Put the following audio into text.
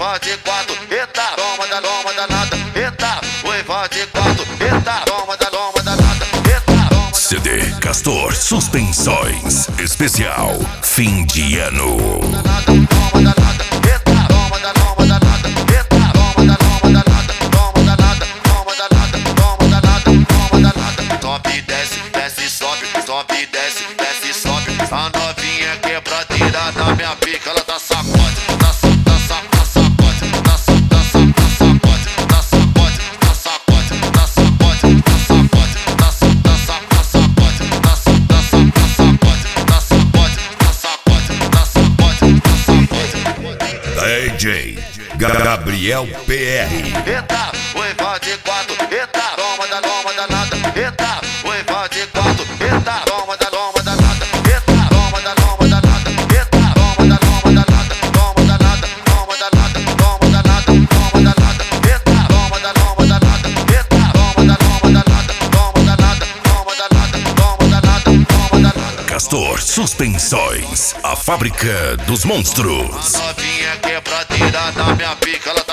uiva de quatro, eita, toma danada, eita, uiva de quatro, eita, toma danada, eita. CD Castor Suspensões Especial Fim de Ano. Toma danada, eita, toma danada, eita, toma danada, toma danada, toma danada, toma danada, toma danada. Sobe, desce, sobe, desce, sobe. A novinha quebradeira na minha pica, ela dá sacode, dá sacode, dá sacode, dá sacode, dá sacode, dá sacode, dá sacode, dá sacode, dá sacode, dá sacode, dá sacode, dá sacode. DJ Gabriel PR. Eita, uiva de quatro, eita, toma danada, eita, uiva de quatro, eita, toma danada, eita, toma danada, eita, toma danada, toma danada, toma danada, toma danada, toma danada, eita, toma danada, eita, toma danada, toma danada, toma danada, toma danada, toma danada. Castor Suspensões, a fábrica dos monstros. A novinha quebradeira na minha pica, ela